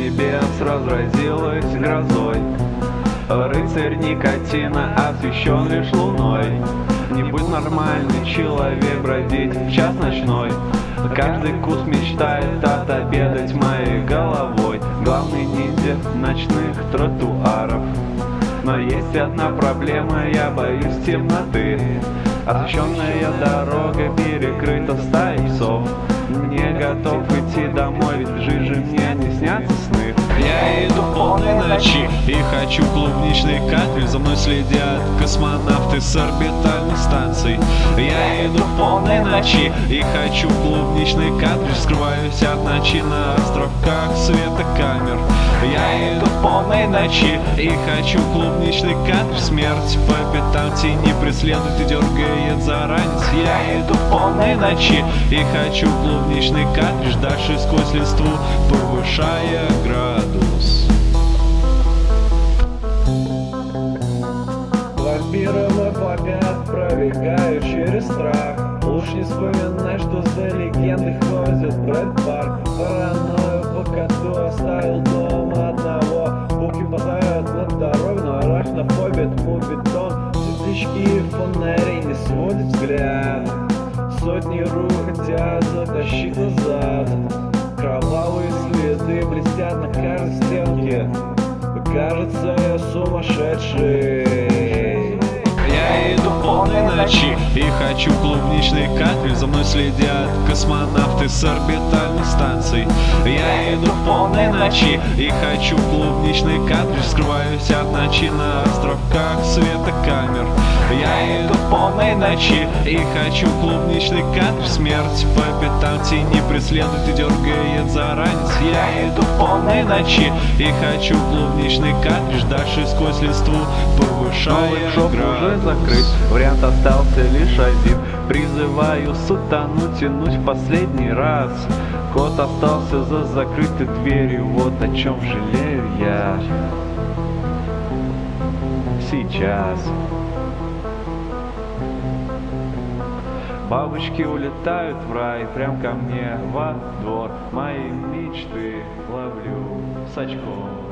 небес разразилась грозой. Рыцарь никотина освещен лишь луной. Не будь нормальный человек бродить в час ночной. Каждый кус мечтает отобедать моей головой. Главный ниндзя ночных тротуаров. Но есть одна проблема, я боюсь темноты. Освещенная дорога перекрыта стаей псов. Не готов идти домой, ведь в жизни мне не снятся сны. Я иду полной ночи и хочу клубничный кафель. За мной следят космонавты с орбитальных станций. Я иду полной ночи и хочу клубничный кафель. Скрываюсь от ночи на островках светокамер. Я иду полной ночи и хочу клубничный кафель. Смерть по пятам тени преследует и дергает за ранец. Я иду полной ночи и хочу клубничный кафель. Дальше сквозь листву, повышая градус. Вампиры вопят, пробегаю через страх. Уж не вспоминай, что за легендой ходит Брэд Парк. Паранойю по коту оставил дома одного. Буки мотают над дорогой, но арахнофобия тьму бетон. Светлячки фонарей не сводят взгляд. Сотни рук хотят затащить назад. Кровавые следы блестят на каждой стенке. Кажется, я сумасшедший. Я иду полной ночи и хочу клубничный кафель. За мной следят космонавты с орбитальных станций. Я иду полной ночи и хочу клубничный кафель. Скрываюсь от ночи на островках светокамер. Я иду полной ночи и хочу клубничный кафель. Смерть по пятам тени преследует и дергает за ранец. Я иду полной ночи и хочу клубничный кафель. Дальше сквозь листву, повышая шоп уже закрыт, вариант остался лишь один. Призываю сатану тянуть в последний раз. Кот остался за закрытой дверью, вот о чем жалею я сейчас. Бабочки улетают в рай, прям ко мне во двор. Мои мечты ловлю с очком.